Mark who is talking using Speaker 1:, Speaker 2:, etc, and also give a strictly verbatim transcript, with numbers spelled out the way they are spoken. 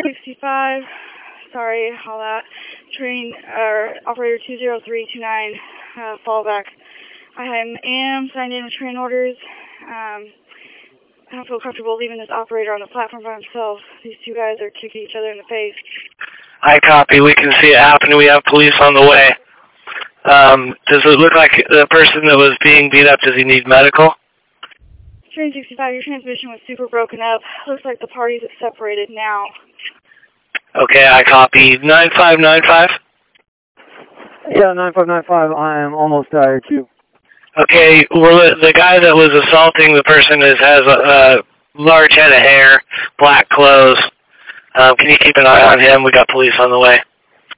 Speaker 1: sixty-five, sorry, all that. Train, or uh, operator two zero three two nine, uh, fallback. I am signed in with train orders. Um, I don't feel comfortable leaving this operator on the platform by himself. These two guys are kicking each other in the face.
Speaker 2: I copy. We can see it happen. We have police on the way. Um, does it look like the person that was being beat up, does he need medical?
Speaker 1: Train sixty-five, your transmission was super broken up. Looks like the parties have separated now.
Speaker 2: Okay, I copy. nine five nine five?
Speaker 3: Yeah, nine five nine five, I am almost tired too.
Speaker 2: Okay, well, the guy that was assaulting the person is, has a, a large head of hair, black clothes. Um, can you keep an eye on him? We got police on the way.